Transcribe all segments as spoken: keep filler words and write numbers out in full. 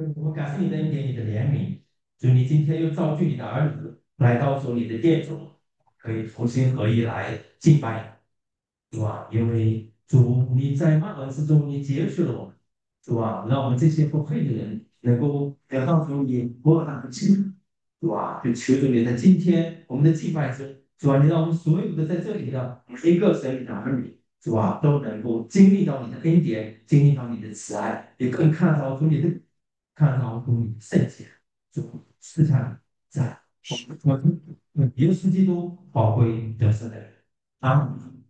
我们感谢你的恩典，你的怜悯。主，你今天又召聚你的儿子来到主你的殿中，可以同心合意来敬拜你，主啊！因为主你在万恶之中，你接受了我们，主啊，让我们这些不配的人能够得到主你博大的敬重，主啊！就求主你在今天我们的敬拜中，主啊，你让我们所有的在这里的每一个神里的儿女。主啊，都能够经历到你的恩典，经历到你的慈爱，也更看到主你的看到主你的圣洁，主赐下在我们耶稣基督宝贵得胜的人。啊，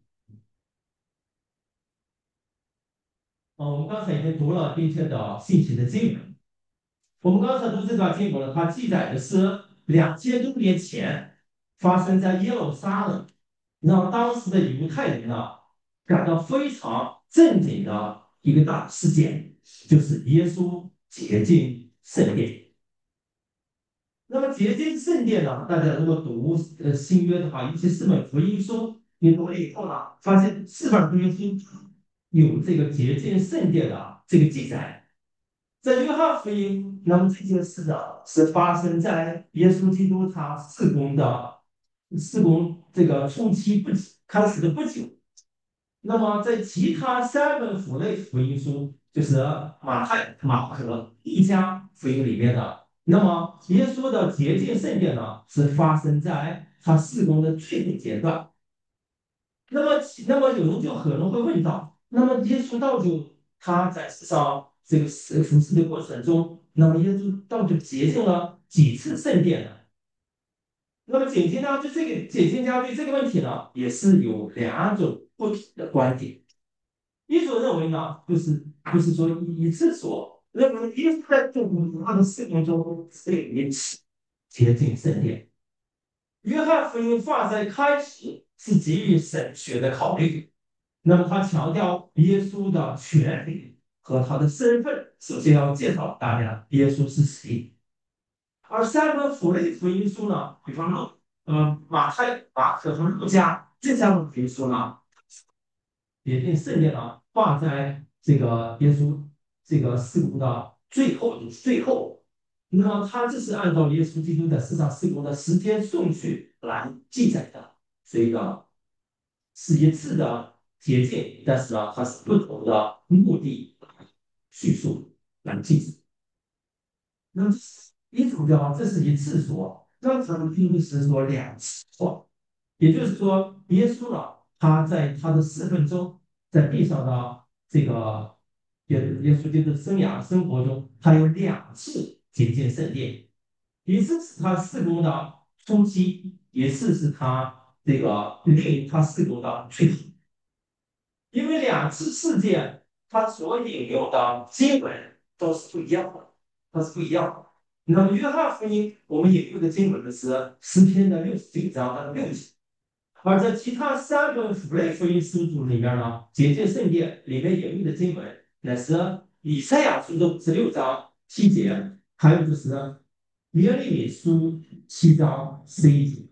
哦，我们刚才已经读了今天的信息的经文。我们刚才读这段经文呢，它记载的是两千多年前发生在耶路撒冷，让当时的犹太人呢感到非常震惊的一个大事件，就是耶稣洁净圣殿。那么洁净圣殿呢，大家如果读呃新约的话，尤其四本福音书，你读了以后呢，发现四本福音书有这个洁净圣殿的这个记载。在约翰福音，那么这件事呢，是发生在耶稣基督他事工的事工这个初期不久开始的不久。那么在其他三本福类福音书，就是马太、马可、路加福音里面的，那么耶稣的洁净圣殿呢，是发生在他事工的最后阶段。那么，那么有人就可能会问到，那么耶稣道主他在世上这个服服侍的过程中，那么耶稣道主洁净了几次圣殿呢？那么解经家对这个解经家对这个问题呢，也是有两种不同的观点。一种认为呢，就是就是说一次说认为耶稣在做他的事工中是有一次洁净圣殿。约翰福音放在开始是基于神学的考虑，那么他强调耶稣的权利和他的身份，首先要介绍大家耶稣是谁。而三本福类福音书呢，比方说，呃，马太、马可和路加这三本福音书呢，也定圣殿呢放在这个耶稣这个事工的最后的最后。那么他这是按照耶稣基督在世上事工的时间顺序来记载的，所以呢是一次的捷径，但是呢它是不同的目的叙述来记载。那么一主教这是一次说，那可能并不是说两次说，也就是说，耶稣呢，他在他的四分钟在地上的这个耶耶稣基督的生涯生活中，他有两次接近圣殿，一次是他事工的初期，一次是他这个令他事工的最后。因为两次事件，他所引用的经文都是不一样的，都是不一样的。那么约翰福音我们引用的经文呢是诗篇的六十九章的六节，而在其他三本福类福音书组里面呢，洁净圣殿里面引用的经文乃是以赛亚书的五十六章七节，还有就是耶利米书七章十一节。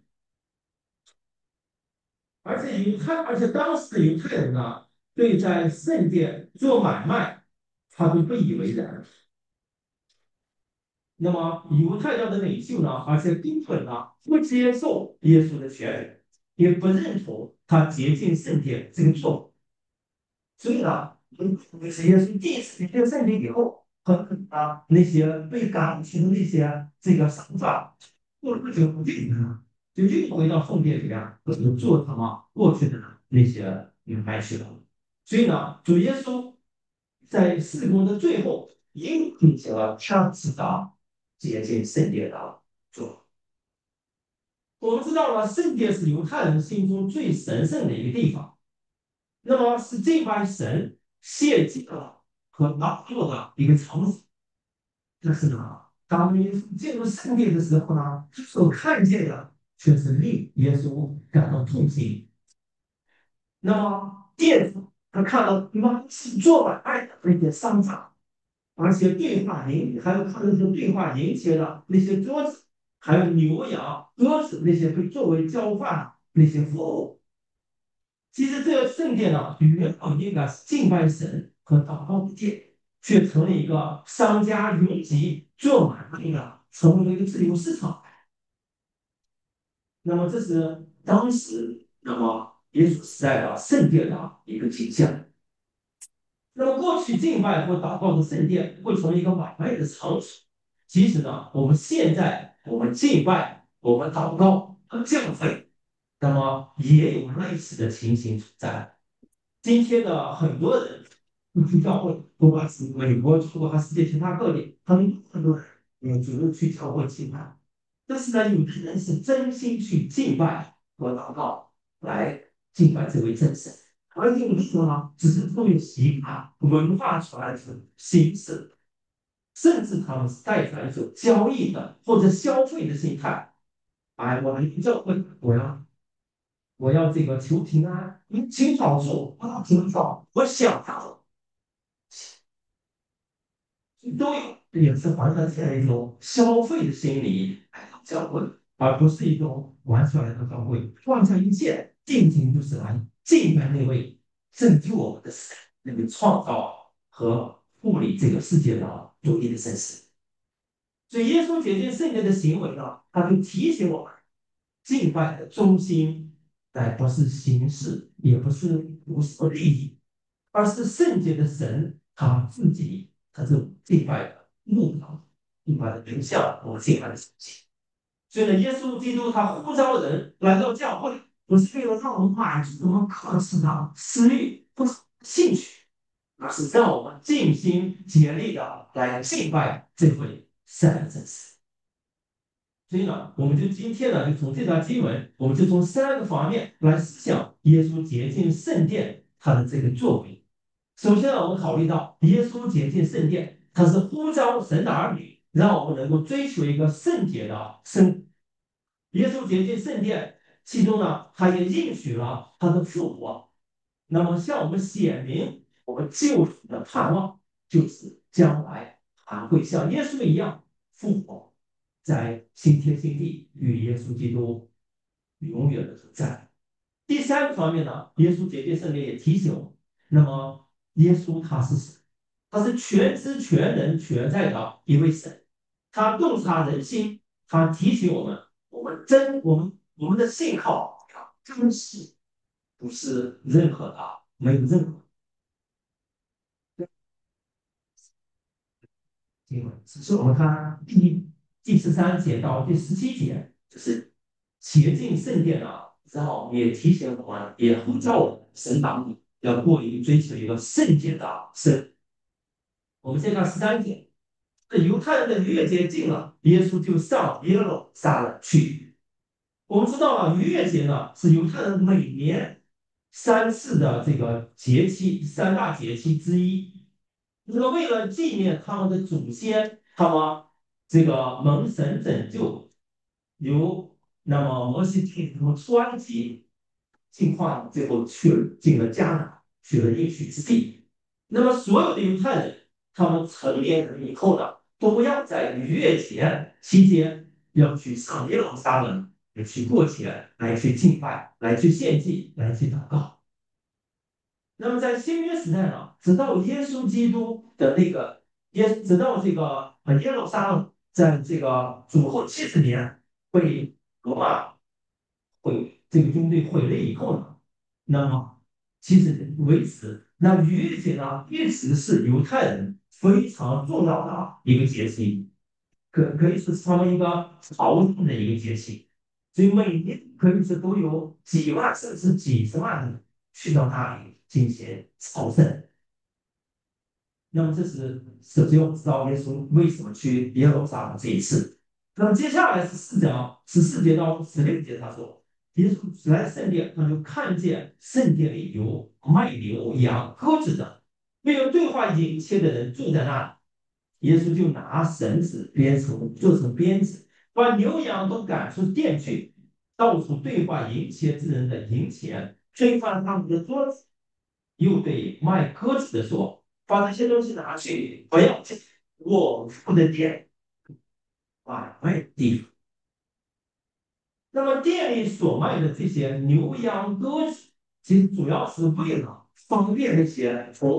而且犹太，而且当时的犹太人呢，对在圣殿做买卖，他都不以为然。那么犹太教的领袖呢，而且根本呢不接受耶稣的权威，也不认同他洁净圣殿这个做法。所以呢，嗯，就是耶稣第一次洁净圣殿以后，很可能啊那些被赶去的那些这个商贩，过了不久不见了，就又回到圣殿里面，或者做他们过去的那些买卖去了。所以呢，主耶稣在事工的最后，又进行了强制的洁净圣殿的做。我们知道了，圣殿是犹太人心中最神圣的一个地方，那么是敬拜神、献祭的和祷告的一个场所。但是呢，当耶稣进入圣殿的时候呢，所看见的却是令耶稣感到痛心。那么店主他看到那是做买卖的那些商场，而且对话引，还有看那些对话引起的那些桌子，还有牛羊、鸽子那些被作为交换的那些服务。其实这个圣殿呢，原本应该是敬拜神和祷告的殿， 却成了一个商家云集做买卖的，成为了一个自由市场。那么这是当时那么耶稣时代的圣殿的一个景象。那么过去敬拜或祷告的圣殿会成为一个买卖的场所。其实呢，我们现在我们敬拜、我们祷告和教会，那么也有类似的情形存在。今天的很多人不去教会，不管是美国、中国还是世界其他各地，很多很多人也主动去教会敬拜。但是呢，有的人是真心去敬拜和祷告，来敬拜这位真神。而有的时候呢，只是出于习惯、文化传承、形式，甚至他们是带着一种交易的或者消费的心态。哎，我来教会，我要我要这个求平安，你请好处，我要听好，我想要，都有，也是怀着这样一种消费的心理来到教会，而不是一种玩出来的教会，放下一切，定睛就是来敬拜那位拯救我们的神，那位创造和护理这个世界的独一的神神。所以耶稣洁净圣殿的行为呢，他就提醒我们，敬拜的中心，乃不是形式，也不是不是利益，而是圣洁的神他自己，他是敬拜的目标，敬拜的对象，我们敬拜的神性。所以呢，耶稣基督他呼召人来到教会，不是为了让我们满足我们个人的私欲或兴趣，而是让我们尽心竭力的来敬拜这位神的真实。所以呢，我们就今天呢，就从这段经文，我们就从三个方面来思想耶稣洁净圣殿他的这个作为。首先呢，我们考虑到耶稣洁净圣殿，他是呼召神的儿女，让我们能够追求一个圣洁的生。耶稣洁净圣殿，其中呢，他也应许了他的复活。那么向我们显明我们救赎的盼望，就是将来还会像耶稣一样复活，在新天新地与耶稣基督永远的同在。第三个方面呢，耶稣洁净圣殿也提醒我们，那么耶稣他是神，他是全知全能全在的一位神，他洞察人心，他提醒我们，我们真我们我们的信靠要真实，不是任何的没有任何经文。只是我们看第一第十三节到第十七节，就是洁净圣殿啊，然后也提醒我们，也呼召我们神党里要过于追求一个圣洁的生。我们先看十三节，这犹太人的逾越节近了，耶稣就上耶路撒冷去。我们知道啊，逾越节呢是犹太人每年三次的这个节期，三大节期之一。那么为了纪念他们的祖先，他们这个蒙神拯救，由那么摩西替他们出埃及，进化最后去了进了迦南，去了应许之地。那么所有的犹太人，他们成年人以后呢，都要在逾越节期间要去上耶路撒冷，来去过节，来去敬拜，来去献祭，来去祷告。那么在新约时代呢，直到耶稣基督的那个耶，直到这个呃耶路撒冷在这个主后七十年被罗马毁这个军队毁了以后呢，那么其实为此，那逾越节呢一直是犹太人非常重要的一个节气，可可以是他们一个朝圣的一个节气，所以每年可以是都有几万甚至几十万人去到那里进行朝圣。那么这是首先我们知道耶稣为什么去耶路撒冷这一次。那么接下来是四章十四节到十六节，他说，耶稣来圣殿，他就看见圣殿里有卖牛羊鸽子的，没有对话隐切的人住在那里。耶稣就拿绳子编成做成鞭子，把牛羊都赶出殿去，到处对话淫切之人的银钱，推翻他们的桌子，又对卖鸽子的说：把这些东西拿去，不要进我父的殿，买卖地方。那么店里所卖的这些牛羊鸽子，其实主要是为了方便那些从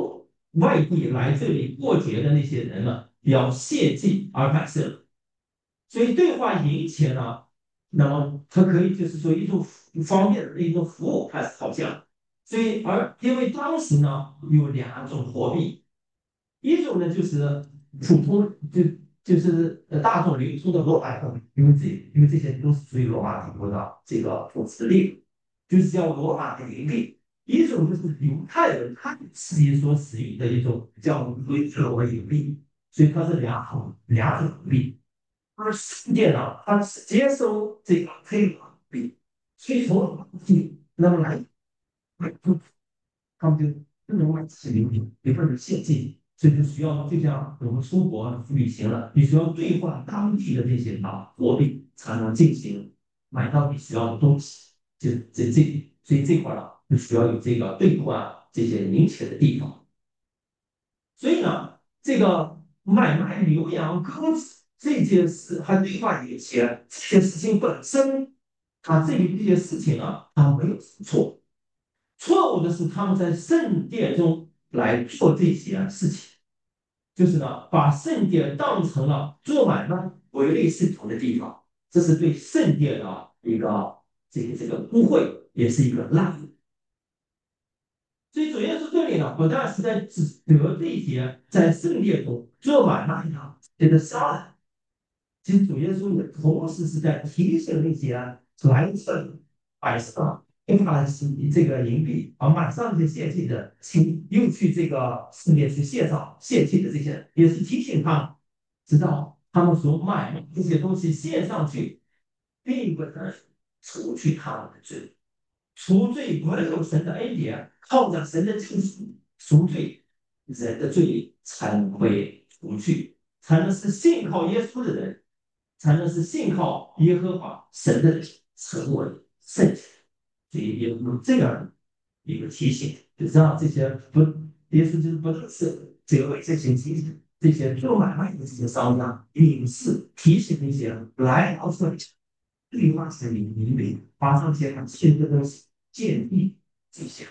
外地来这里过节的那些人呢，要献祭而摆设的。所以兑换银钱呢，那么它可以就是说一种方便的一种服务，还是好像。所以而因为当时呢有两种货币，一种呢就是普通就就是呃大众流通的罗马货币，因为这因为这些都是属于罗马帝国的这个统治力，就是叫罗马的银币。一种就是犹太人他自己所使用的一种叫维特罗银币，所以它是两种两种货币。而圣殿呢，它是接收这个黑罗币，所以从那么来他们就不能卖起礼品，也不能献祭，所以就需要就像我们出国旅行了，你需要兑换当地的这些啊货币，才能进行买到你需要的东西。就这这，所以这块呢，就需要有这个兑换这些零钱的地方。所以呢，这个买卖牛羊鸽子这件事和兑换银钱这件事情本身，啊，这这些事情啊，它没有错。错误的是他们在圣殿中来做这些事情，就是呢，把圣殿当成了做买卖唯利是图的地方，这是对圣殿的一个这个这个污秽，也是一个滥用。所以主耶稣这里呢，不但是在指责这些在圣殿中做买卖的这个商人，其实主耶稣也同时是在提醒那些来自百姓。用来是这个银币，而马上就献祭的，请又去这个寺庙去献上献祭的这些人，也是提醒他们，知道他们所买的这些东西献上去，并不能除去他们的罪，除罪唯有神的恩典，靠着神的救赎赎罪，人的罪才能被除去，才能是信靠耶稣的人，才能是信靠耶和华神的人成为圣洁。所以也有这样一个提醒，就让这些不，也是就是不认识这个为这些提这些做买卖的这些商家，隐示提醒那些来到这里对外是民民民，把这些很新的东西建立这些。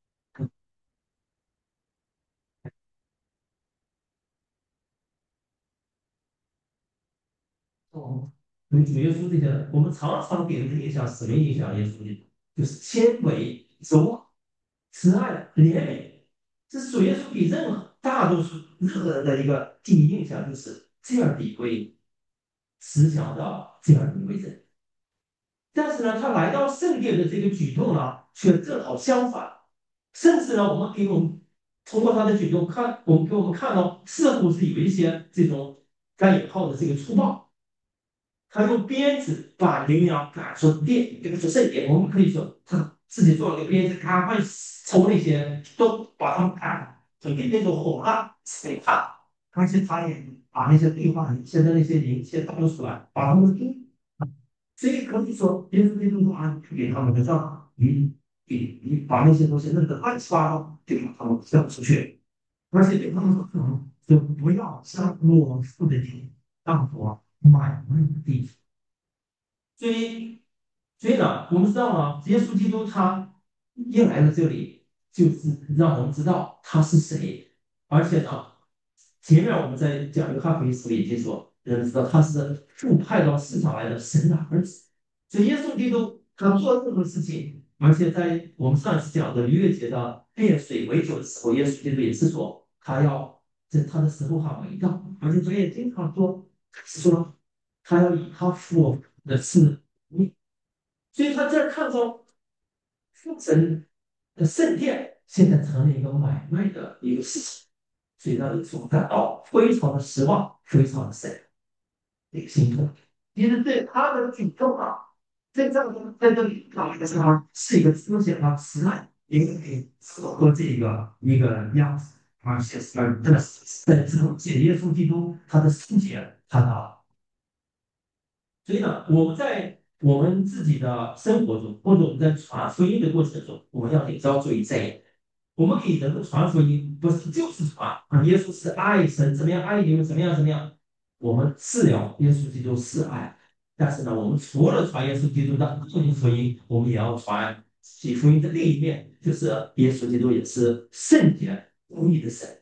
哦，所以主耶稣这些，我们常常给人的印象，什么印象？耶稣的就是谦卑、柔慈爱、怜悯，这是主耶稣给任何大多数任何人的一个第一印象，就是这样的一位慈祥的这样的一位人。但是呢，他来到圣殿的这个举动呢，却正好相反，甚至呢，我们给我们通过他的举动看，我们给我们看到，似乎是有一些这种带引号的这个粗暴。他用鞭子把羚羊赶出殿，这个是圣殿。我们可以说，他自己做了个鞭子，赶快抽那些，都把他们赶，整个那种火辣谁看？而且他也把那些对话现在那些灵先倒出来，把他们丢。所以可以说，耶稣基督说啊，给他们的账，你你你把那些东西弄得乱七八糟，就把他们交出去。而且对他们说，嗯，就不要将我付的钱当做买卖的地方。所以，所以呢，我们知道呢，耶稣基督他一来到这里，就是让我们知道他是谁，而且呢，前面我们在讲约翰福音时已经说，人知道他是父派到世上来的神的儿子。所以耶稣基督他做任何事情，而且在我们上一次讲的逾越节的变水为酒的时候，耶稣基督也是说他要在他的时候很伟大，而且他也经常说是说他要以他父的是你，所以他这儿看到父神的圣殿现在成了一个买卖的一个事情，所以让人所感到非常的失望，非常的神这个心痛。其实对他的举动啊，在这个在这里啊，是他是一个思想啊慈爱，也可以符合这个一个样子，而且是而真的是在之后借耶稣基督他的圣洁，他的所以呢，我们在我们自己的生活中，或者我们在传福音的过程中，我们要也要注意这一点。我们给人传福音，不是就是传啊，耶稣是爱神，怎么样爱你们，怎么样怎么样。我们治疗耶稣基督是爱，但是呢，我们除了传耶稣基督的个人福音，我们也要传其福音的另一面，就是耶稣基督也是圣洁公义的神。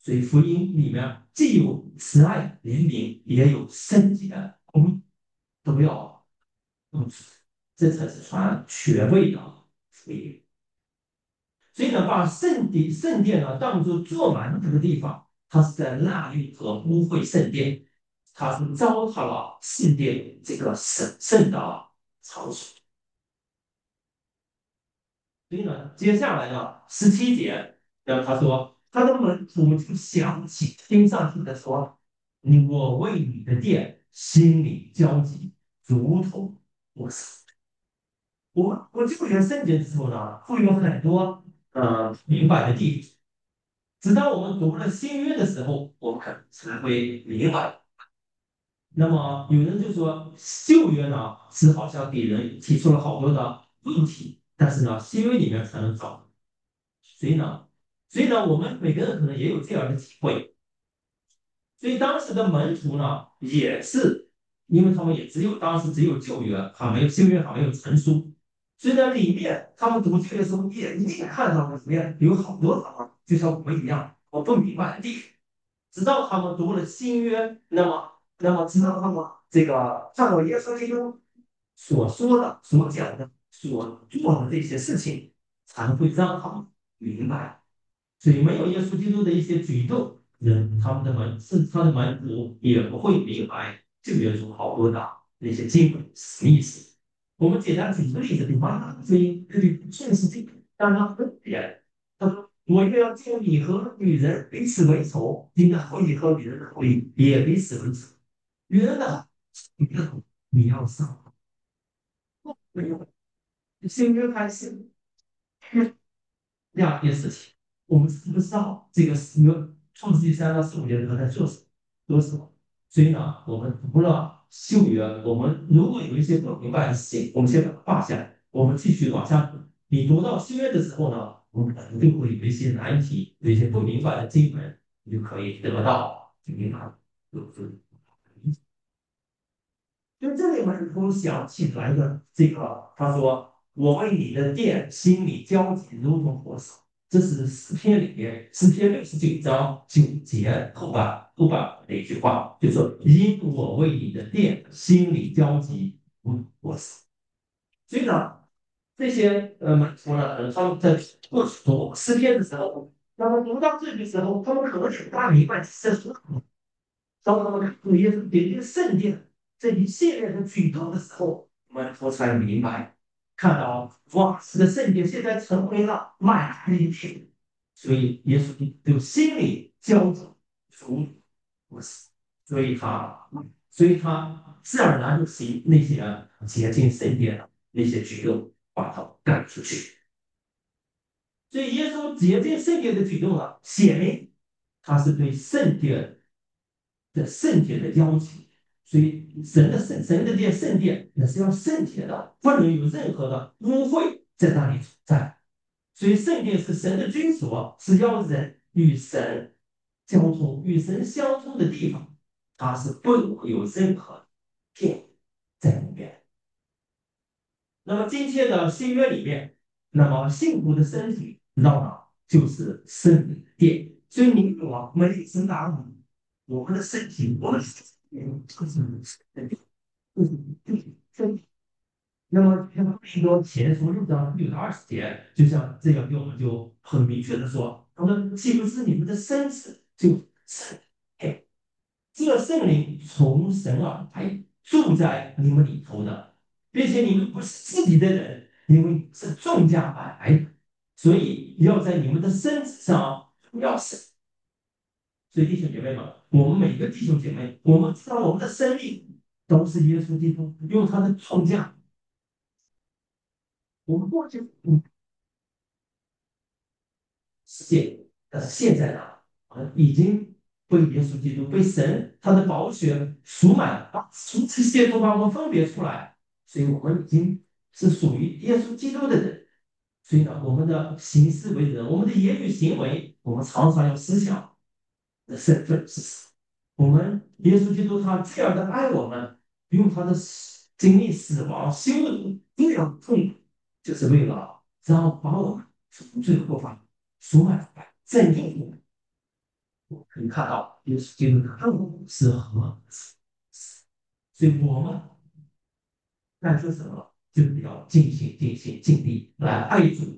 所以福音里面既有慈爱、怜悯，也有圣洁、公义，都要嗯，这才是传全备的福音。所以呢，把圣地圣殿呢当做坐满这个地方，它是在滥用和污秽圣殿，它是糟蹋了圣殿这个神圣的场所。所以呢，接下来呢，十七节，然后他说，他的门徒就想起听上去的说，你我为你的殿心里焦急，如同我死。我我就学圣经的时候呢，会有很多呃明白的地方。直到我们读了新约的时候，我们可能才会明白。那么有人就说，旧约呢是好像给人提出了好多的问题，但是呢，新约里面才能找。所以呢，所以呢，我们每个人可能也有这样的体会。所以当时的门徒呢，也是因为他们也只有当时只有旧约，还没有新约，还没有成书，所以呢，里面他们读这个时候也一定看到里面有好多地方，就像我们一样，我不明白的地方。直到他们读了新约，那么那么直到他们这个看到耶稣基督所说的、所讲的、所做的这些事情，才会让他们明白。所以没有耶稣基督的一些举动，人他们的门是他的门徒也不会明白旧约中好多的那些经文什么意思。我们简单举个例子，比方说，所以这里确实这个让他分别。他说：“我又要见你和女人彼此为仇，你的后裔和女人的后裔也彼此为仇。女人的你的你要上，没有新约开始。”两件事情，我们知不知道这个是有创世纪三到十五节他在做什么，做什么？所以呢，我们读了旧约，我们如果有一些不明白的事情，我们先把它放下来，我们继续往下读。你读到新约的时候呢，我们肯定会有一些难题，有一些不明白的经文，你就可以得到明白，就是。就这里面我想起来的这个，他说：“我为你的殿心里焦急，如同火烧。”这是诗篇里面诗篇六十九章九节后半后半的一句话，就说：“因我为你的殿心里焦急，如同火烧。”所以呢，这些呃门徒呢，呃他们在读诗篇的时候，那么读到这个时候，他们可能是大明白这是什么。当他们看到耶稣点这个圣殿这一系列的举动的时候，门徒才明白，看到哇，这个圣殿现在成为了卖黑品，所以耶稣就心里焦急，如不死，所以他，所以他自然而然就行那些洁净圣殿的那些举动，把他赶出去。所以耶稣洁净圣殿的举动呢，显明他是对圣殿的圣洁的要求，所以神的圣神的殿圣殿那是要圣洁的，不能有任何的污秽在那里存在。所以圣殿是神的居所，是要人与神交通、与神相通的地方，它是不会有任何骗在里面。那么今天的新约里面，那么幸福的身体，那么就是圣灵的殿。所以你我们一生大悟，我们的身体，我们的身体就是身体，就是就是身体。那么像许多前书六章六到二十节，就像这个给我们就很明确的说，他说岂不是你们的身子就是哎，这个圣灵从神而来，住在你们里头的，并且你们不是自己的人，因为是重价买来的，所以要在你们的身子上要神。所以弟兄姐妹们，我们每个弟兄姐妹，我们知道我们的生命都是耶稣基督用他的重价，我们过去嗯世界，但是现在呢，啊，已经被耶稣基督被神他的宝血赎买了，把从这些都把我们分别出来，所以我们已经是属于耶稣基督的人。所以呢，我们的行事为人，我们的言语行为，我们常常要思想的身份是什么。我们耶稣基督他这样的爱我们，用他的死经历死亡、羞辱、这样痛苦，就是为了让把我们从罪恶中赎买出来，正义我们。 可以看到，耶稣基督的更是何所以我们干出什么，就要尽心、尽心、尽力来爱主。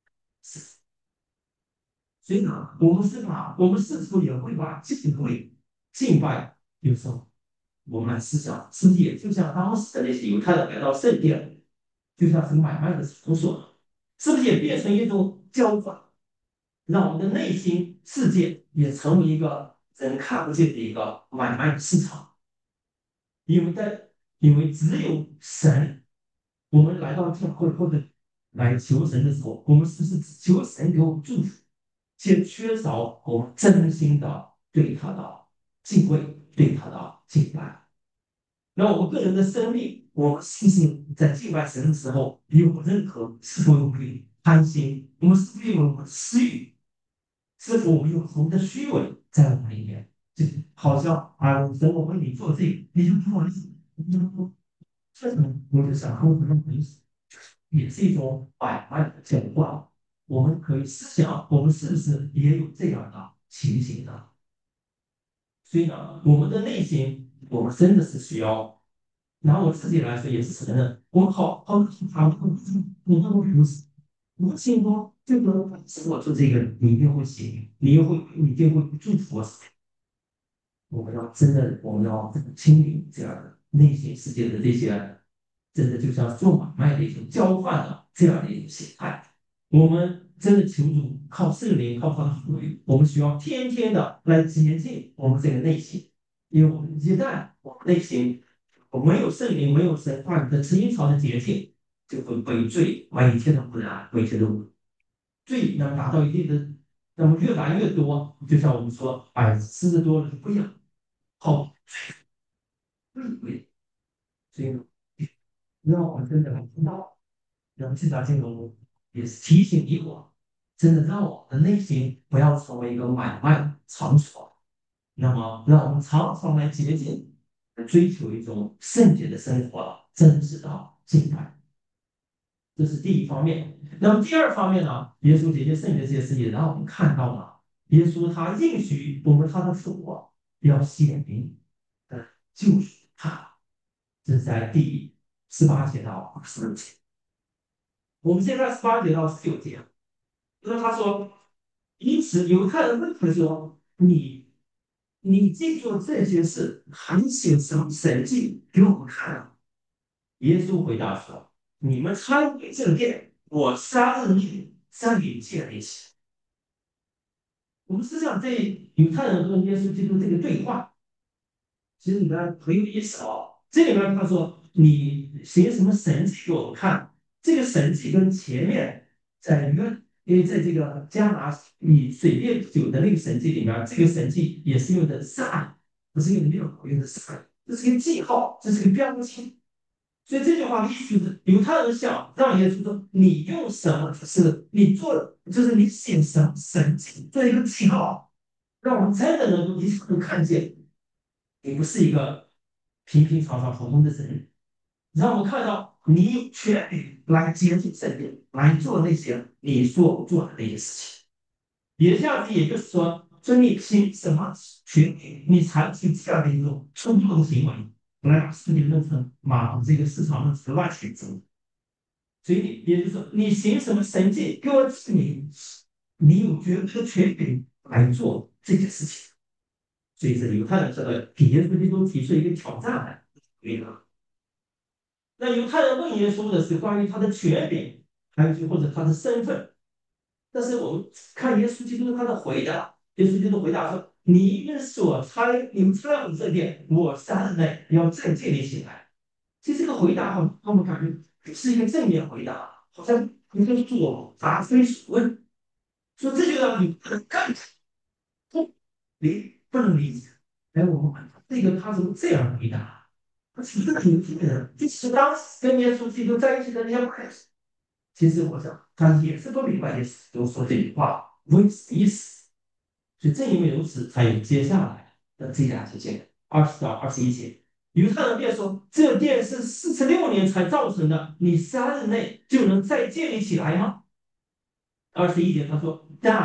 所以呢，我们是把我们是否也会把敬畏、敬拜，有时候我们来思想，是不是也就像当时的那些犹太人来到圣殿，就像是买卖的场所，是不是也变成一种交换，让我们的内心世界也成为一个人看不见的一个买卖的市场？因为在因为只有神，我们来到教会或者来求神的时候，我们是不是只求神给我们祝福，却缺少我们真心的对他的敬畏，对他的敬拜？那我们个人的生命，我们是不是在敬拜神的时候有任何是否有贪心？我们是不是有私欲？是否我们有红的虚伪在我们里面？就好像啊，神我为你做这个，你就不好意思，你就不这种我就想和我们的意思，也是一种买卖的交换。我们可以思想，我们是不是也有这样的情形呢？所以呢，我们的内心，我们真的是需要拿我自己来说，也是承认，我们好好好，你看我不是，我心中这个我做这个，你一定会行，你又会，你一定会祝福我。我们要真的，我们要清理这样的内心世界的这些，真的就像做买卖的一种交换的这样的一种形态。我们真的求助靠圣灵，靠他的话语，我们需要天天的来洁净我们这个内心，因为我们一旦我们内心我没有圣灵，没有神话语的指引潮的洁净，就会被罪每天的污染，每天的污染。罪能达到一定的，那么越来越多，就像我们说，哎，吃的多了就不一样。好，对，所以让我们真的听到，让这条经文也是提醒你我，真的让我们的内心不要成为一个买卖场所，那么让我们常常来接近，追求一种圣洁的生活，真实的敬拜，这是第一方面。那么第二方面呢，耶稣这些圣洁这些事情，让我们看到了耶稣他应许我们他的复活要显明的救赎他。这是在第十八节到二十六节。我们现在十八节到十九节，那他说，因此犹太人问他说：“你你记住这些事，还写什么神迹给我们看啊？”耶稣回答说：“你们参与这殿，我三日内再与建立起。”我们实际上对犹太人和耶稣基督这个对话，其实里面很有意思哦。这里面他说：“你写什么神迹给我们看？”这个神迹跟前面在约，因为在这个加拿你水变酒的那个神迹里面，这个神迹也是用的 sign，不是用的六用的 sign，这是个记号，这是个标签。所以这句话的意思是，犹太人想让耶稣说：“你用什么？是你做，就是你写什么神迹，做一个记号，让我们真的能够一次能看见。”你不是一个平平常常普通的人，让我们看到你有权利来接近圣殿，来做那些你所做的那些事情。言下之意，也就是说，说你凭什么权利，你才去这样的一种冲动的行为，来把世界弄成马这个市场弄成乱选择？所以，也就是说，你行什么神迹，给我证明你有绝对的权利来做这件事情。所以这犹太人这个给耶稣基督提出一个挑战来，对吧？那犹太人问耶稣的是关于他的权柄，还有就或者他的身份。但是我们看耶稣基督他的回答，耶稣基督回答说：“你们所猜，你们猜我这点，我三日内要再建立起来。”其实这个回答哈，让我们感觉是一个正面回答，好像一个做答非所问，说这就让你更不理不能理解。哎，我们问这个他怎么这样回答？他其实挺这个，就是当时跟耶稣基督在一起的那些朋友，其实我想他也是不明白耶稣都说这句话为什么意思。所以正因为如此，才有接下来的这两节经文，二十到二十一节。犹太人便说：“这殿是四十六年才造成的，你三日内就能再建立起来吗？”二十一节他说：“但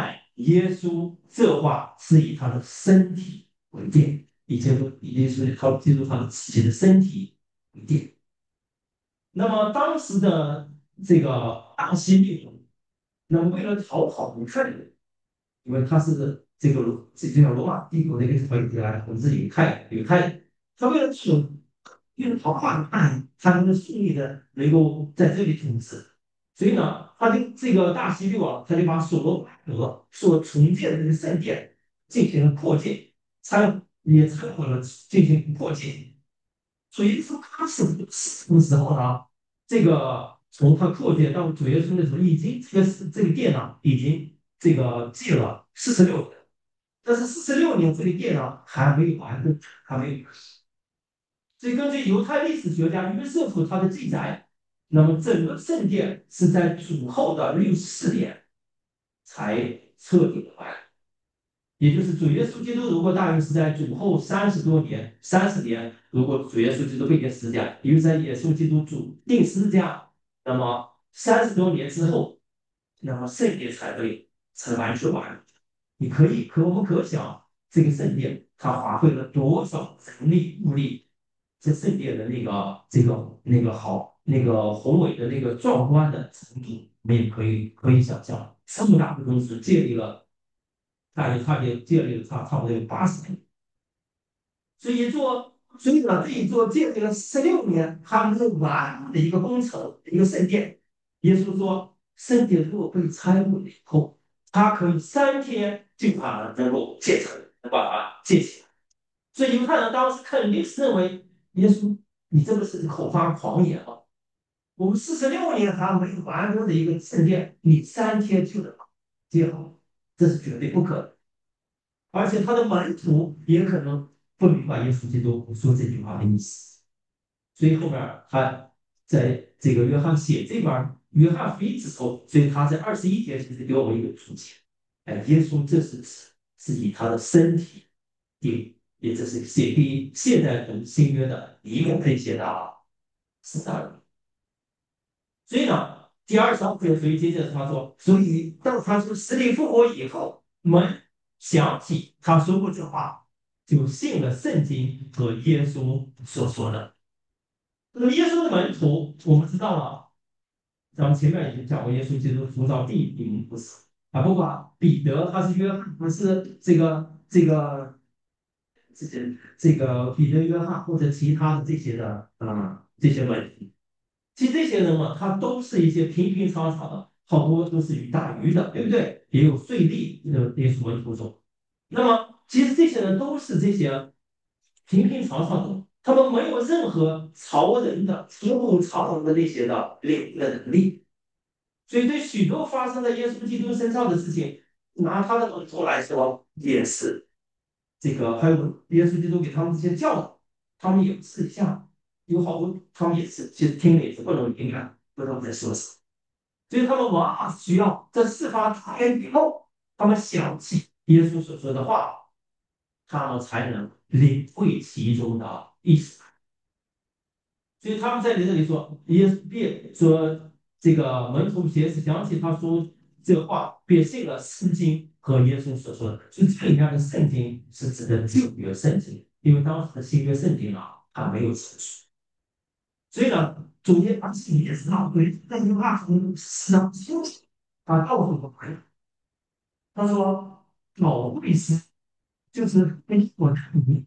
耶稣这话是以他的身体为殿，以前说耶稣他记住他的自己的身体为殿。那么当时的这个大希律王，那么为了讨好犹太人，因为他是这个这这个罗马帝国的一个统治来统治犹太犹太人，他为了讨为了讨好犹太人，他能够顺利的能够在这里统治，所以呢，他就这个大希律王，他就把所罗巴伯所重建的这个圣殿进行了扩建，参也参与了进行扩建。所以说他是什么时候呢？这个从他扩建到主耶稣的时候，已经这个是这个殿呢，已经这个建了四十六年，但是四十六年这个殿呢还没有完工，还没有。所以根据犹太历史学家约瑟夫他的记载，那么整个圣殿是在主后的六十四年才彻底的完。也就是主耶稣基督如果大约是在主后三十多年、三十年，如果主耶稣基督被钉十字架，因为在耶稣基督主定十字架，那么三十多年之后，那么圣殿才会才完全完。你可以可不可想，这个圣殿它花费了多少人力物力？这圣殿的那个这个那个好那个宏伟的那个壮观的程度，我们也可以可以想象，这么大的公司建立了。大约差别建立了差差不多有八十年，所以做所以呢这一座建立了十六年，他们是完的一个工程，一个圣殿。耶稣说，圣殿如果被拆毁了以后，他可以三天就把它能够建成，能把它建起来。所以犹太人当时肯定是认为耶稣你这个是口发狂言啊！我们四十六年还没有完工的一个圣殿，你三天就能建好，这是绝对不可能。而且他的门徒也可能不明白耶稣基督说这句话的意思，所以后面他在这个约翰写这边约翰福音之后，所以他在二十一节其实给我们一个注解，哎，耶稣这是是以他的身体定，也就是写给现代读新约的一个配写的啊，是这样的。所以呢，第二章节，所以接着他说，所以当他说死里复活以后，门想起他说过这话，就信了圣经和耶稣所说的。那么耶稣的门徒，我们知道了，咱们前面已经讲过，耶稣基督塑造第一名不死啊，不管彼得他是约翰，还是这个这个这些这个彼得、约翰或者其他的这些的啊、呃、这些门徒。其实这些人嘛，他都是一些平平常常的，好多都是鱼大鱼的，对不对？也有税吏的耶稣门徒中。那么，其实这些人都是这些平平常常的，他们没有任何超人的、超乎常人的那些的领的能力。所以，对许多发生在耶稣基督身上的事情，拿他的门徒来说，也是这个，还有耶稣基督给他们这些教导，他们也不是像。有好多他们也是，其实听了也是不能明白，不知道在说什么。所以他们往往需要在事发天以后，他们想起耶稣所说的话，他们才能领会其中的意思。所以他们在这里说，耶稣便说这个门徒也是想起他说这话，便信了圣经和耶稣所说的。所以这里面的圣经是指的旧约圣经，因为当时的新约圣经啊还没有成熟。所以呢，中间把心里也知道，对那句话从上清楚，他告诉我们，他说老会师就是跟我的你，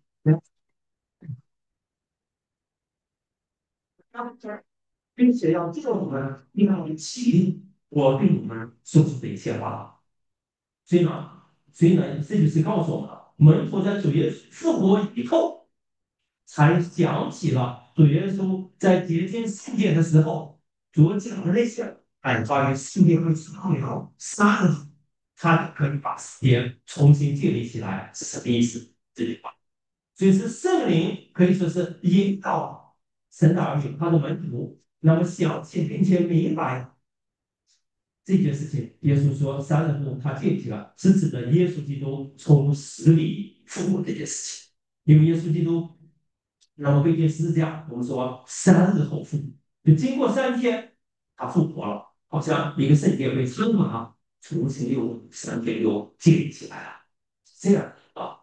并且要做我们要启迪我对你们说出的一切话。所以呢，所以呢，这就是告诉我们了，门徒在主耶稣复活以后，才想起了主耶稣在洁净世界的时候所讲的那些。哎，关于世界会之后以后，三日他可以把世界重新建立起来，是什么意思？这句话，所以是圣灵可以说是引导神的儿女，他的门徒，那么想起并且明白这件事情。耶稣说三日后他建起了，是指的耶稣基督从死里复活这件事情。因为耶稣基督那么被钉十字架，我们说三日后复活，就经过三天，他复活了，好像一个圣殿被升华， 重新又神给又建立起来了。这样啊，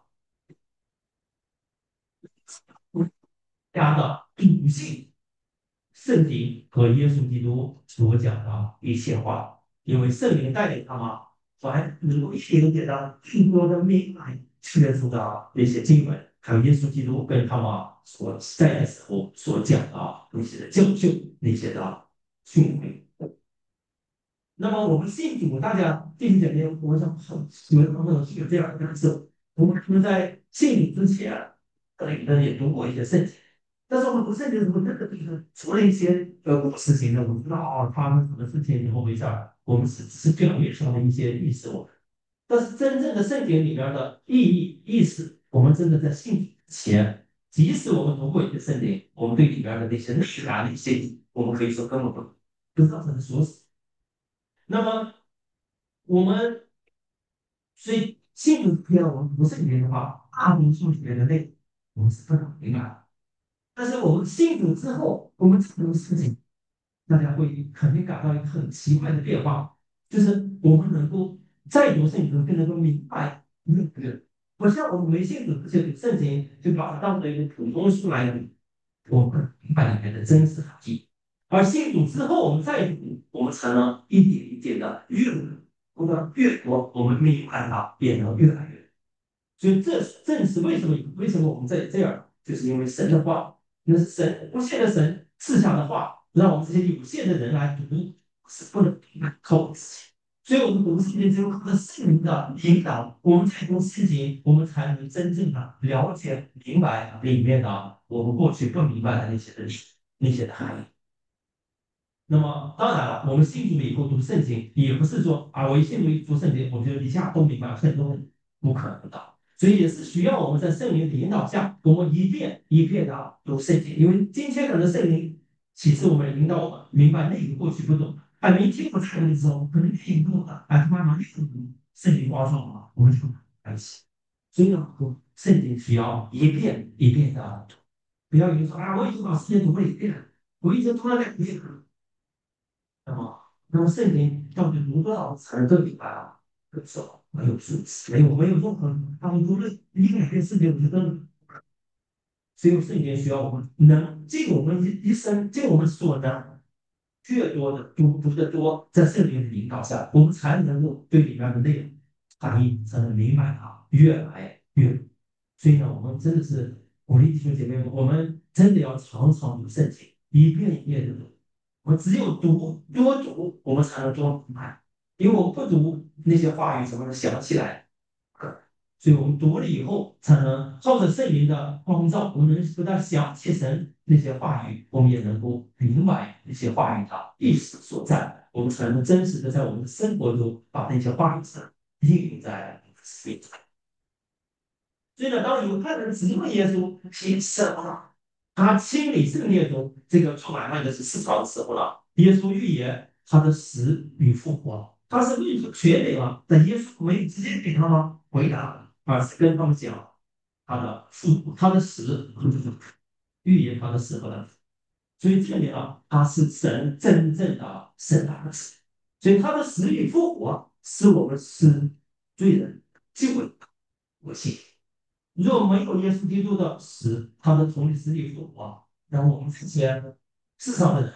这样的笃信圣经和耶稣基督所讲的一切话，因为圣灵带领他们，还能够一点点的更多的明白确出的那些经文，还有耶稣基督跟他们所在的时候所讲的那些的教训，那些的训诲。那么我们信主，大家弟兄姐妹，我想很你们可能有这样的感受，我们可能在信主之前，可能有的人也读过一些圣经。但是我们读圣经的时候，真的就是除了一些呃故事性的，我们知道哦发生什么事情以后没事儿，我们是只是表面上的一些意思。我但是真正的圣经里边的意义意思，我们真的在信之前，即使我们读过一些圣经，我们对里边的那些内涵的一些，我们可以说根本不不知道怎么说死。那么我们所以信主之前，我们读圣经的话，大多数里面的内容我们是不能明白的。但是我们信主之后，我们这种事情，大家会肯定感到一个很奇怪的变化，就是我们能够再读圣经，更能够明白那个，不像我们没信主之前读圣经，就把它当做一个普通书来读，我们明白里面的真实含义。而信主之后，我们再读，我们才能一点一点的阅读，读得越多，我们明白它变得越来越。所以这正是为什么为什么我们在这样，就是因为神的话。那是神无限的神赐下的话，让我们这些有限的人来读，是不能靠我自己。所以，我们读圣经只有靠着圣灵的引导，我们才读圣经，我们才能真正的了解、明白里面的我们过去不明白的那些的那些的含义。那么，当然了，我们信主了以后读圣经，也不是说啊，我一信主读圣经，我就一下都明白了，很多不可能的。所以也是需要我们在圣灵的引导下，我们一遍一遍的读圣经。因为今天可能圣灵启示我们，引导我们明白那个过去不懂，啊，明天不在的时候，可能听不懂的，哎，慢慢的圣灵光照了，我们就开始。所以呢，读圣经需要一遍一遍的读，不要有人说啊，我已经把圣经读了一遍了，我一直读了两遍。那么，那么圣经到底读多少才能更明白啊？更少，没有数字，没有没有任何，他们读了一百遍圣经，我觉得只有圣经需要我们能尽我们一一生尽我们所能，越多的读读的多，在圣灵的引导下，我们才能够对里面的内容含义才能明白它越来越多。所以呢，我们真的是鼓励弟兄姐妹们，我们真的要常常读圣经，一遍一遍的读。我们只有读多读，我们才能多明白。因为我们不读那些话语，怎么能想起来？所以我们读了以后，才能靠着圣灵的光照，我们能不但想起神那些话语，我们也能够明白那些话语的意思所在，我们才能真实的在我们的生活中把那些话语应用在生命中。所以呢，当犹太人质问耶稣凭什么？他心里圣列中这个充满爱的是市场的时候呢，耶稣预言他的死与复活，他是为了权柄啊，但耶稣没有直接给他们回答，而是跟他们讲他的复他的死预言他的死和的，所以证明了他是神真正的神的儿子，所以他的死与复活是我们是罪人救恩的我信。若没有耶稣基督的死，他的从死里复活，那我们这些世上的人，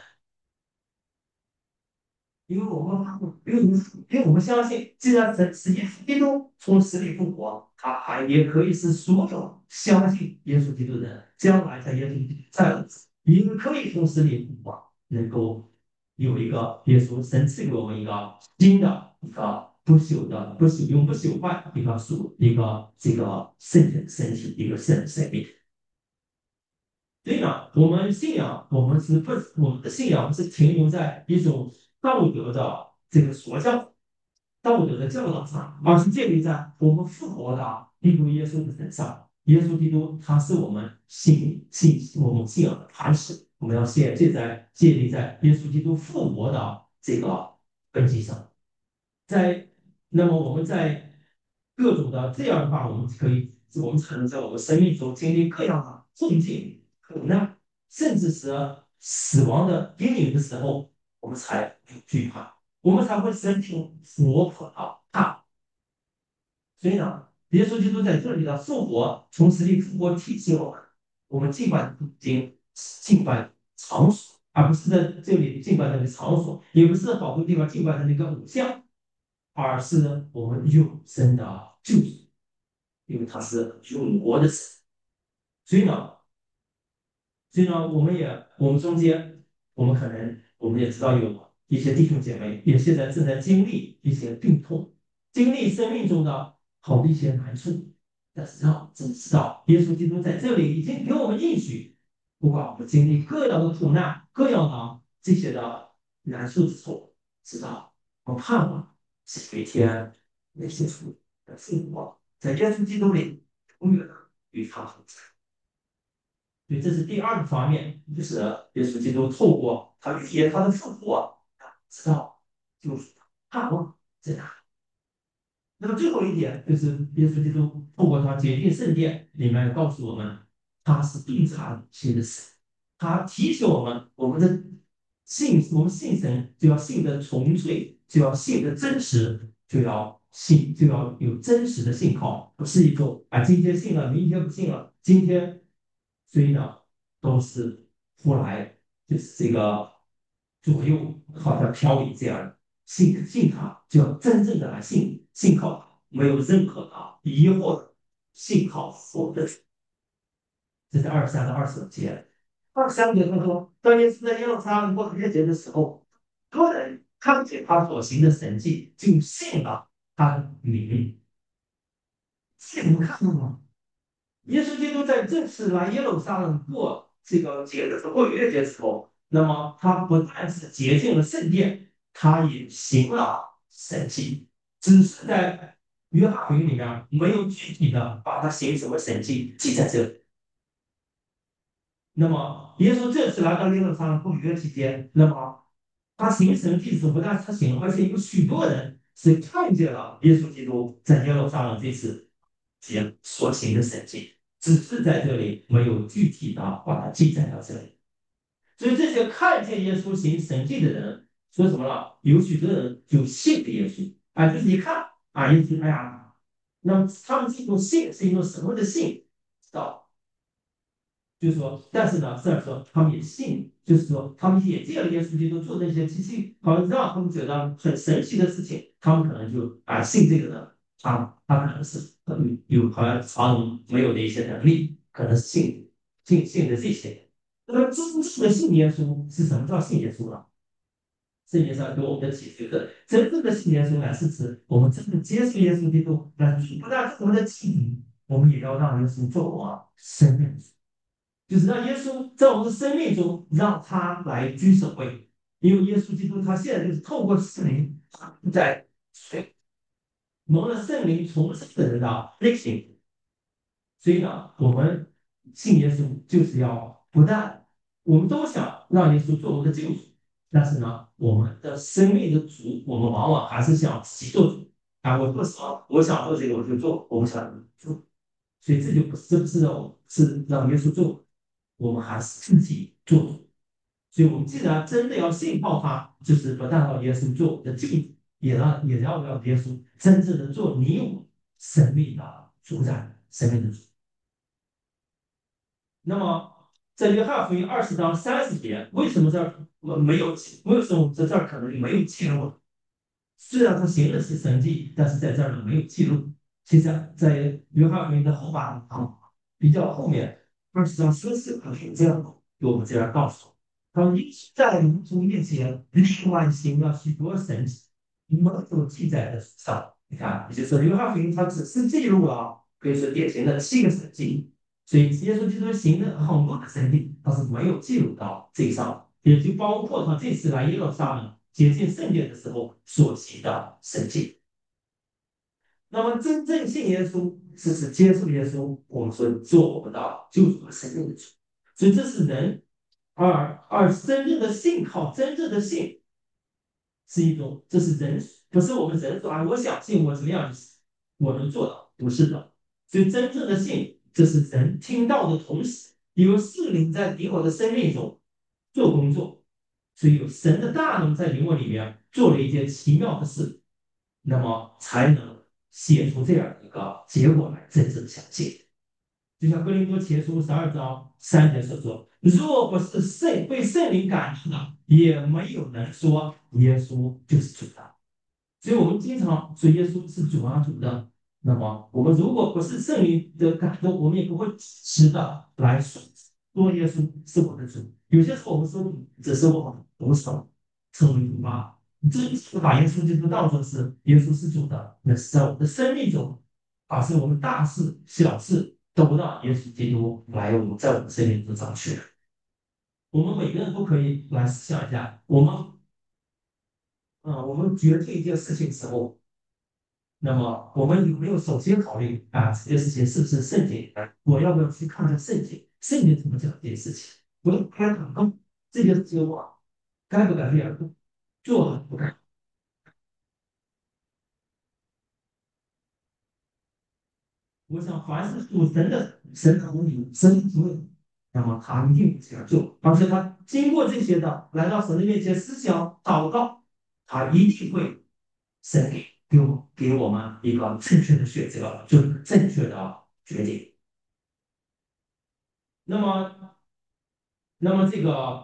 因为我们因为我们因为我们相信，既然神是耶稣基督从死里复活，他还也可以是所有相信耶稣基督的人，将来在耶稣在也可以从死里复活，能够有一个耶稣神赐给我们一个新的一个不朽的、不朽永不朽坏一个属一个这个圣的身体，一个圣生命。所以呢，我们信仰，我们是不，我们的信仰是停留在一种道德的这个说教、道德的教导上，而是建立在我们复活的基督耶稣的身上。耶稣基督他是我们信信我们信仰的磐石，我们要建建在建立在耶稣基督复活的这个根基上。在那么我们在各种的这样的话，我们可以我们才能在我们生命中经历各样的困境。苦难，甚至是死亡的阴影的时候，我们才惧怕。 我们才会生出活泼的盼。所以呢，耶稣基督在这里的复活，从死里复活提醒我们，我们尽管已经尽管场所，而不是在这里尽管那个场所，也不是好多地方尽管的那个偶像，而是我们永生的救赎，因为他是永活的神。所以呢，所以呢，我们也我们中间，我们可能我们也知道有一些弟兄姐妹也现在正在经历一些病痛，经历生命中的好的一些难处，但是让我们真知道，耶稣基督在这里已经给我们应许，不管我们经历各样的苦难、各样的这些的难处之后，知道我们盼望是有一天那些福的复活，在耶稣基督里永远的与他同在。所以这是第二个方面，就是耶稣基督透过他预言他的复活，知道就是盼望在哪里。那么最后一点就是耶稣基督透过他洁净圣殿里面告诉我们，他是洞察心的神，他提醒我们，我们的信，我们信神就要信的纯粹，就要信的真实，就要信，就要有真实的信号，不是一种啊今天信了，明天不信了，今天所以呢都是后来就是这个左右好像飘移这样。信信他，就要真正的来信信靠他，没有任何的疑惑的信靠否认。这是二十三到二十五节。二十三节他说，当耶稣在耶路撒冷过逾节的时候，多人看见他所行的神迹，就信了他的名。这你们看到吗？耶稣基督在正式来耶路撒冷过这个节的时候，过逾越节的时候，那么他不但是洁净了圣殿，他也行了神迹，只是在约翰福音里面没有具体的把他行什么神迹记在这里。那么耶稣这次来到耶路撒冷过逾越期间，那么他行神迹的时候，不但他行，而且有许多人是看见了耶稣基督在耶路撒冷这次节所行的神迹。只是在这里没有具体的把它记载到这里，所以这些看见耶稣行神迹的人说什么了？有许多人就信了耶稣啊，就是一看啊，耶稣，哎呀，那么他们这种信是一种什么的信？知道？就是说，但是呢，这样说他们也信，就是说他们眼见了耶稣基督做那些奇迹，好像让他们觉得很神奇的事情，他们可能就啊信这个的。啊，他可能是有有好像常人没有的一些能力，可能是信信信的这些。那么真正的信耶稣是什么叫信耶稣呢？圣经上给我们的启示是，真正的信耶稣呢，是指我们真正接受耶稣基督，那不但是我们的记忆，我们也要让耶稣做我们生命，就是让耶稣在我们的生命中，让他来居首位。因为耶稣基督他现在就是透过圣灵在水蒙了圣灵重生的人的内心。所以呢，我们信耶稣就是要不但我们都想让耶稣做我们的救主，但是呢，我们的生命的主，我们往往还是想自己做主啊！我做什么，我想做这个我就做，我们想做，所以这就不是这不是让是让耶稣做，我们还是自己做主。所以，我们既然真的要信靠他，就是不但让耶稣做我们的救主，也让也要让耶稣真正的做你我生命的主宰，生命的主。那么，在约翰福音二十章三十节，为什么这儿没有为什么在这儿可能没有记录？虽然他行的是神迹，但是在这儿呢没有记录。其实，在约翰福音的后半啊，比较后面二十章十四可能这样给我们这样告诉。他说：“你在民族面前另外行了许多神迹，没有记载的上。你看，也就是说，约翰福音他只是记录了，可以说典型的七个神迹。所以，耶稣基督行的很多的神迹，他是没有记录到这上，也就包括他这次来耶路撒冷接近圣殿的时候所行的神迹。那么，真正信耶稣，是指接受耶稣，我们说做我们的救主和生命的主。所以，这是人。”而而真正的信靠，真正的信是一种，这是人，不是我们人说啊，我想信，我怎么样，我能做到，不是的。所以真正的信，这是人听到的同时，有圣灵在你我的生命中做工作， 所以有神的大能在灵魂里面做了一件奇妙的事，那么才能写出这样的一个结果来，真正相信。就像哥林多前书十二章三节所说：“若不是圣被圣灵感动的，也没有人说耶稣就是主的。”所以，我们经常说耶稣是主啊主的。那么，我们如果不是圣灵的感动，我们也不会直的来说说耶稣是我的主。有些时候，我们说主只是我们不成成为主吧。真实把耶稣基督当作是耶稣是主的，那是在我们的生命中，而是我们大事小事都让耶稣基督来我们在我们生命中掌权。我们每个人都可以来思想一下，我们啊、呃我们决定一件事情的时候，那么我们有没有首先考虑啊这件事情是不是圣经？我要不要去看看圣经？圣经怎么讲这件事情？我要开坦克，这件事情我该不该这样做？做还不该？我想，凡是属神的神的儿女、神的主人，那么他一定会这样做，而且他经过这些的来到神的面前思想祷告，他一定会神给给我给我们一个正确的选择，就是正确的决定。那么，那么这个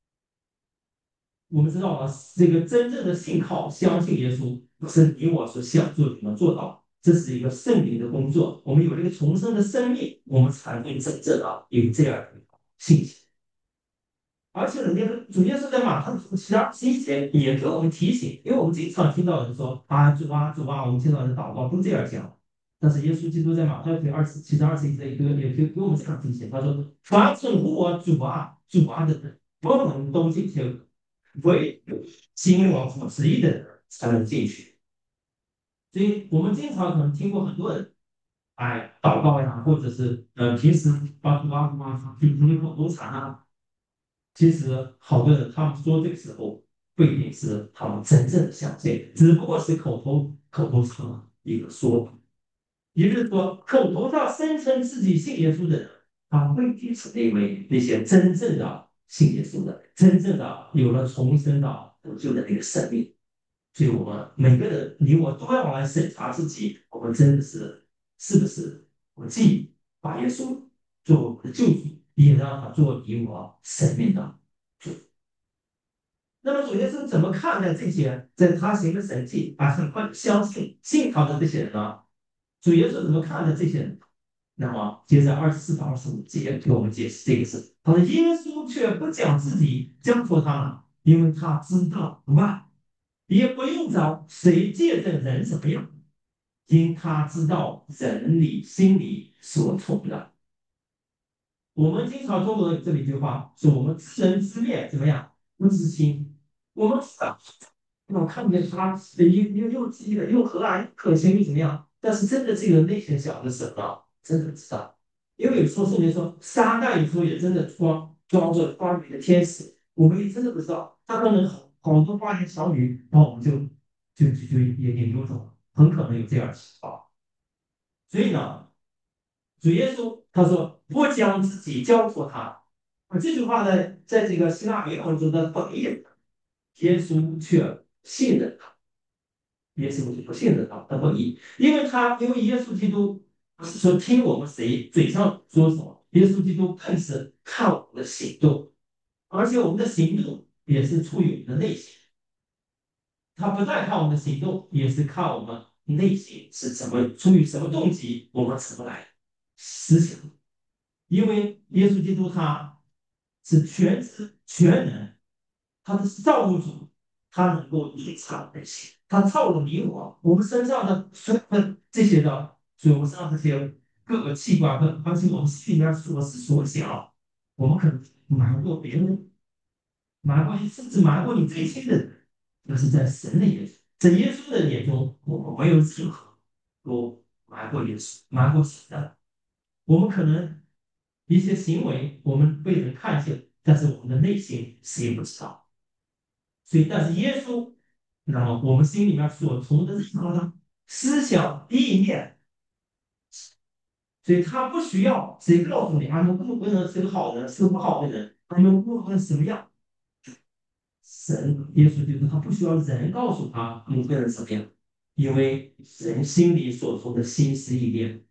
我们知道啊，这个真正的信靠、相信耶稣，不是你我所想做就能做到，这是一个圣灵的工作。我们有了一个重生的生命，我们才会真正的有这样的信心。而且呢，就是主要是在马太福其他十一节也给我们提醒，因为我们经常听到人说啊主啊主啊，我们听到人祷告都这样讲。但是耶稣基督在马太福二十七章二十一节也给也给给我们这样提醒，他说：凡称呼我主啊主啊的人，不能都进天唯有经我父旨意的人才能进去。所以我们经常可能听过很多人，哎，祷告呀，或者是呃平时把主啊主啊听听口头禅啊，其实好多人他们说这个时候不一定是他们真正的相信，只不过是口头口头上的一个说法。也就是说，口头上声称自己信耶稣的人，他未必是那位那些真正的信耶稣的、真正的有了重生的得救的那个生命。所以，我们每个人，你我都要来审查自己，我们真的是是不是我既把耶稣做我的救主，也让他做你我生命的主。那么主耶稣怎么看待这些在他行的神迹，而很快相信信他的这些人呢？主耶稣怎么看待这些人？那么接着二十四到二十五节给我们解释这个事。他说：“耶稣却不将自己交托他们，因为他知道万，也不用找谁见证人怎么样，因他知道人里心里所存的。”我们经常中国人这里一句话说：“我们知人知面怎么样？不知心。”我们知道，我看见他又又又记得又和蔼可亲又怎么样？但是真的这个人内心想的是什么？真的不知道。因为有时候圣经说，撒旦有时候也真的装装着花语的天使，我们也真的不知道，他可能好好多花言巧语，然后我们就就就就也也扭走了，很可能有这样的情况。所以呢，主耶稣他说不将自己交托他，啊，这句话呢，在这个希腊语当中的本意，耶稣却信任他，耶稣就不信任他的本意，因为他因为耶稣基督不是说听我们谁嘴上说什么，耶稣基督更是看我们的行动，而且我们的行动也是出于我们的内心，他不但看我们的行动，也是看我们内心是怎么出于什么动机，我们怎么来思想。因为耶稣基督他是全知全能，他的造物主，他能够隐藏内心，他造了你我，我们身上的所有的这些的，所以我们身上这些各个器官和而且我们心里面所思所想，我们可能瞒过别人，瞒过甚至瞒过你最亲的人，但是在神的眼中，在耶稣的眼中，我们没有任何都瞒过耶稣，瞒过神的。我们可能一些行为我们被人看见，但是我们的内心谁也不知道。所以，但是耶稣，那么我们心里面所存的任何的思想、意念，所以他不需要谁告诉你啊，某某个人是个好人，是个不好的人，他们不论什么样， 神耶稣基督他不需要人告诉他某个人怎么样，因为人心里所说的心思意念。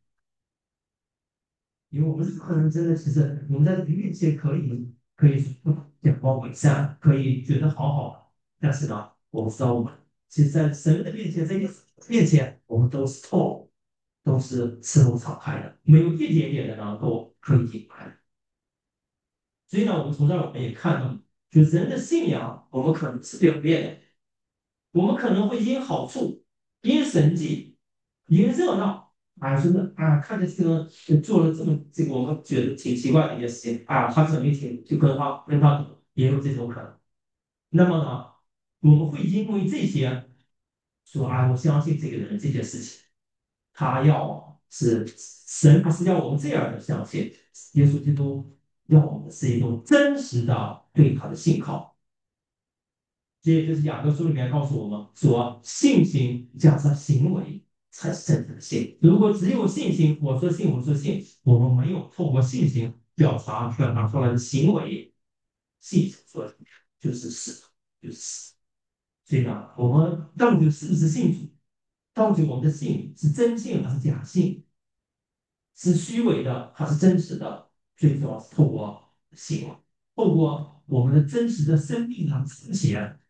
因为我们可能真的其实我们在面前可以可以阳光伪善，可以觉得好好的，但是呢，我们知道我们其实，在神的面前，在耶稣面前，我们都是透，都是赤裸敞开的，没有一点点的能够可以隐瞒。所以呢，我们从这儿我们也看到，就人的信仰，我们可能是表面的，我们可能会因好处、因神迹、因热闹，啊，觉得啊，看着这个呃做了这么这个，我们觉得挺奇怪的一件事情啊，他怎么一天就跟他跟他也有这种可能。那么呢，我们会因为这些说啊，我相信这个人这件事情，他要是神不是要我们这样的相信，耶稣基督要我们的是一种真实的对他的信靠。这也就是雅各书里面告诉我们说，信心加上行为才是真正的信。如果只有信心，我说信，我说信，我们没有透过信心表达表达出来的行为，信心说的就是是，就是是。所以呢，我们到底是不是信主？到底我们的信是真信还是假信？是虚伪的还是真实的？最主要是透过行为，透过我们的真实的生命和实现，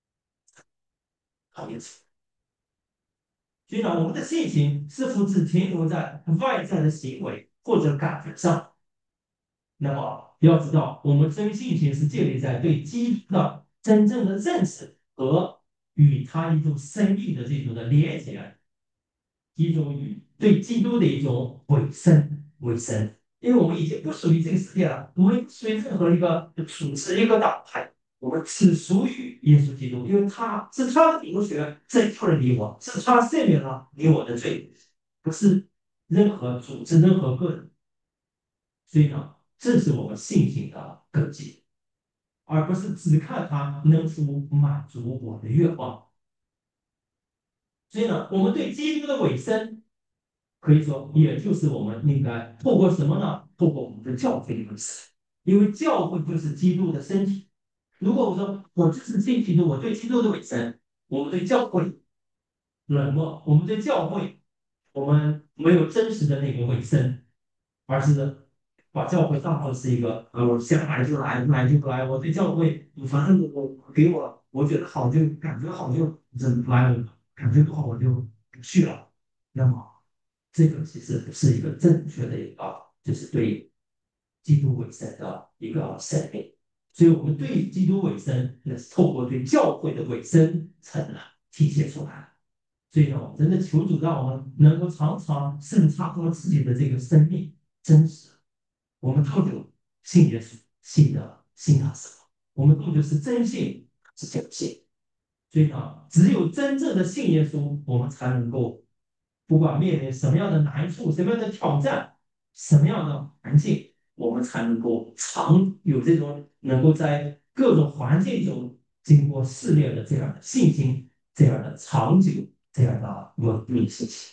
好意思。所以呢，我们的信心是否只停留在外在的行为或者感觉上？那么要知道，我们真信心是建立在对基督的真正的认识和与他一种生命的这种的连接，一种与对基督的一种委身委身。因为我们已经不属于这个世界了，我们不属于任何一个组织、一个党派，我们只属于耶稣基督，因为他是他的流血拯救了你我，是他赦免了你我的罪，不是任何组织、任何个人。所以呢，这是我们信心的根基，而不是只看他能否满足我的愿望。所以呢，我们对基督的委身，可以说也就是我们应该透过什么呢？透过我们的教会的委身，因为教会就是基督的身体。如果我说我就是信基督，我对基督的委身，我们对教会冷漠，我们对教会我们没有真实的那个委身，而是把教会当做是一个呃，我想来就来，来就来。我对教会，反正我给我我觉得好就感觉好就来，感觉不好我就不去了。那么这个其实不是一个正确的一个，就是对基督委身的一个审美。所以，我们对基督委身，那是透过对教会的委身才能体现出来。所以呢，我们真的求主让我们能够常常审查过自己的这个生命真实。我们到底信耶稣，信的信他什么？我们到底是真信是假信？所以呢，只有真正的信耶稣，我们才能够，不管面临什么样的难处、什么样的挑战、什么样的环境，我们才能够长有这种能够在各种环境中经过试炼的这样的信心，这样的长久，这样的稳定信心。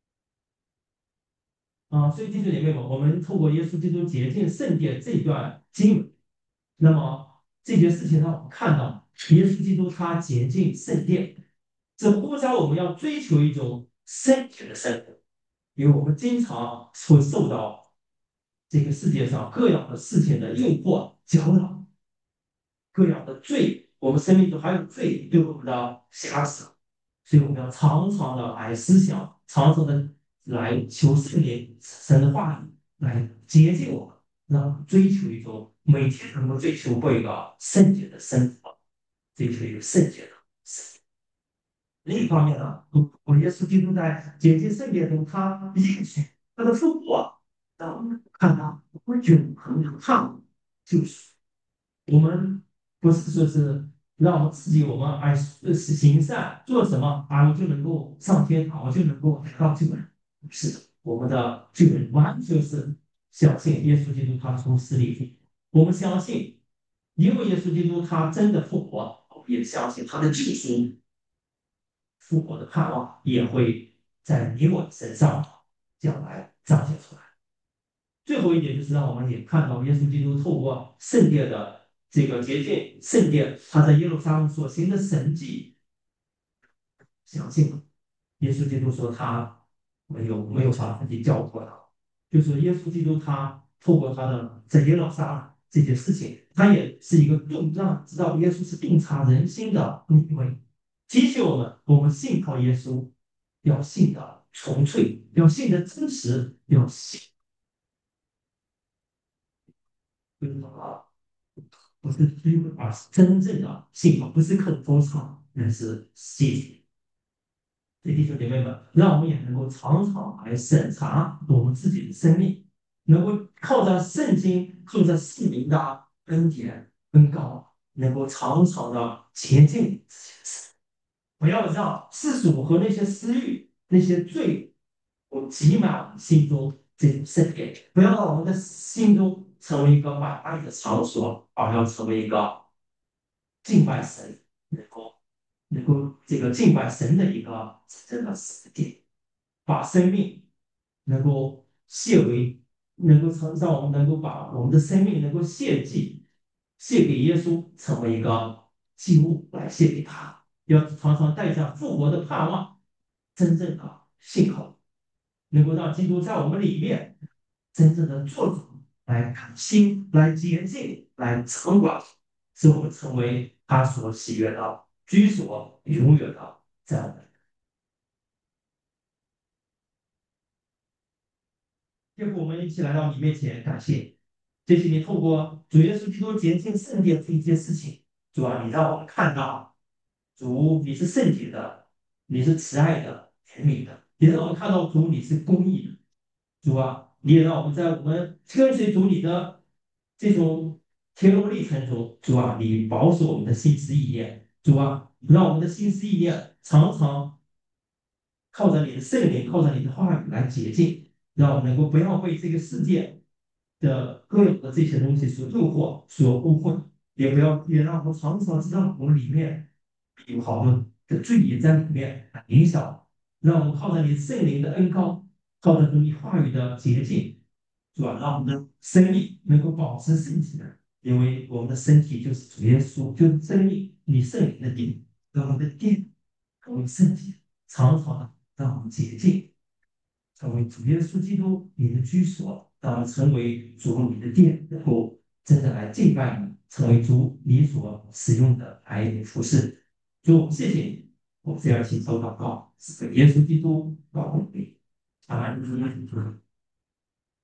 啊，所以弟兄姐妹们，我们透过耶稣基督洁净圣殿这一段经文，那么这件事情让我们看到，耶稣基督他洁净圣殿，这呼召我们要追求一种圣洁的生活，因为我们经常会受到这个世界上各样的事情的诱惑、搅扰，各样的罪，我们生命中还有罪对我们的辖制，所以我们要常常的来思想，常常的来求圣灵神的话语来接近我们，让追求一种每天能够追求过一个圣洁的生活，追求一个圣洁的生活。另一方面呢，我耶稣基督在洁净圣殿中，他应许他的复活，让我们看到永恒的盼望，就是我们不是说是让我们自己我们哎呃行善做什么啊，我就能够上天堂，我就能够得到救恩。不是的，我们的救恩完全是相信耶稣基督他从死里复活。我们相信，因为耶稣基督他真的复活，我们也相信他的救赎复活的盼望也会在你我身上将来彰显出来。最后一点就是让我们也看到耶稣基督透过圣殿的这个洁净圣殿，他在耶路撒冷所行的神迹，相信吗？耶稣基督说他没有没有把自己教过他，就说耶稣基督他透过他的在耶路撒冷这件事情，他也是一个洞让知道耶稣是洞察人心的一位，提醒我们，我们信靠耶稣，要信的纯粹，要信的真实，要信跟啊，不是虚伪，而是真正的信靠，不是口头上，而是信。所以弟兄姐妹们，让我们也能够常常来审查我们自己的生命，能够靠着圣经、靠着圣灵的恩典、恩膏，能够常常的洁净这些事，不要让世俗和那些私欲、那些罪，我挤满我们心中这种圣殿，不要让我们的心中成为一个买卖的场所，而要成为一个敬拜神，能够能够这个敬拜神的一个真正的实践，把生命能够谢为，能够成让我们能够把我们的生命能够献祭，献给耶稣，成为一个祭物来献给他。要常常带着复活的盼望，真正的信靠，能够让基督在我们里面真正的做主，来更新、来洁净、来掌管，使我们成为他所喜悦的居所，永远的在我们。天父，我们一起来到你面前，感谢这些年透过主耶稣基督洁净圣殿这一件事情，主啊，你让我们看到主你是圣洁的，你是慈爱的、怜悯的，也让我们看到主你是公义的。主啊，你也让我们在我们跟随主你的这种天路历程中，主啊，你保守我们的心思意念，主啊，让我们的心思意念常常靠着你的圣灵，靠着你的话语来洁净，让我们能够不要被这个世界的各种的这些东西所诱惑、所误会，也不要也让我们常常知道我们里面有好多的罪孽在里面影响，让我们靠着你圣灵的恩膏，靠着你话语的洁净，是吧？让我们的生命能够保持圣洁的，因为我们的身体就是主耶稣，就是生命，你圣灵的殿，让我们的殿成为圣洁，常常的让我们洁净。成为主耶稣基督你的居所，让我们成为主你的殿，然后真的来敬拜你，成为主你所使用的来服侍。主，谢谢你，我这样请求祷告，是给耶稣基督宝贵。阿门。